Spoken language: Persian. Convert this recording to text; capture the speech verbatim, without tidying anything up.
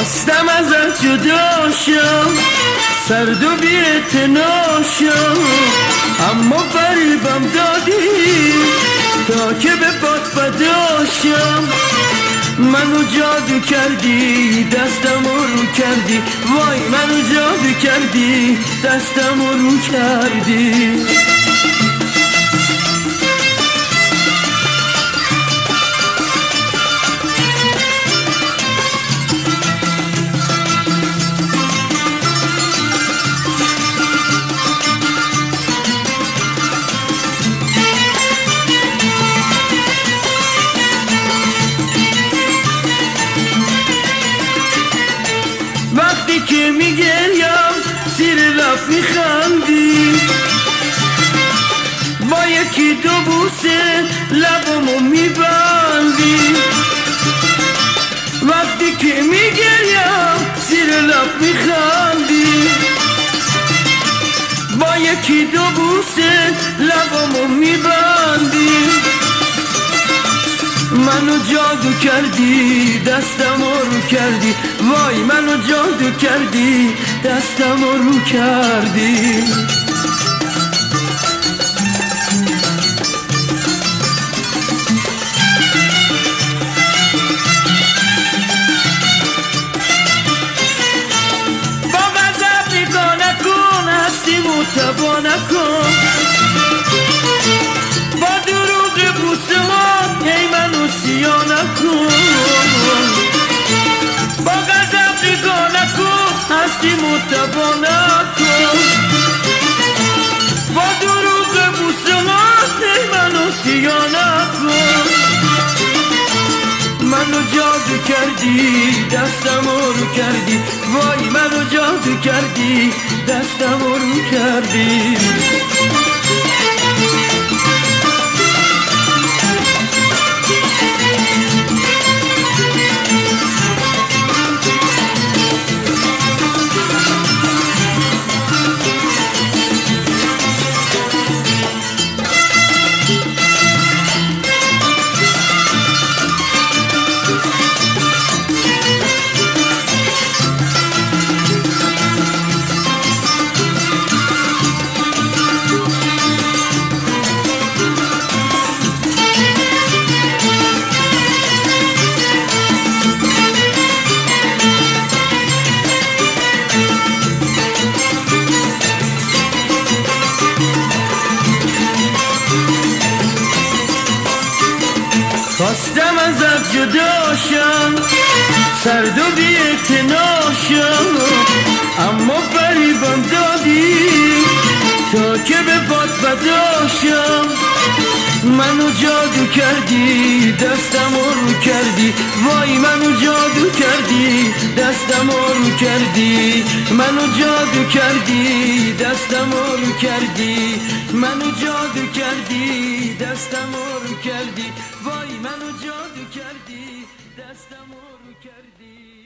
خواستم ازت جدا شم، سرد و بی اعتنا شم، اما فریبم دادی تا که به باد فدا شم. منو جادو کردی دستم رو کردی، وای منو جادو کردی دستم رو کردی. وقتی که میگریم زیر لب میخندی، با یکی دو بوسه لبمو میبندی. وقتی که میگریم زیر لب میخندی، با یکی دو بوسه لبمو میبندی. منو جادو کردی دستم رو کردی، وای منو جادو کردی دستم رو کردی. با غضب نگاه نکن، هستی متبا نکن، با دروغ بوسه ها هی منو سیا نکن. با غضب نگاه نکن، هستی متبا نکن، با دروغ بوسه ها هی منو سیا نکن. منو جادو کردی دستم رو کردی، وای منو جادو کردی دستم رو کردی. خواستم ازت جدا شم، سرد و بی اعتنا شم، اما فریبم دادی تا که به باد فدا شم. منو جادو کردی دستم رو کردی، وای منو جادو کردی دستم رو کردی. منو جادو کردی دستم رو کردی، منو جادو کردی دستم رو کردی، وای منو جادو کردی دستم رو کردی.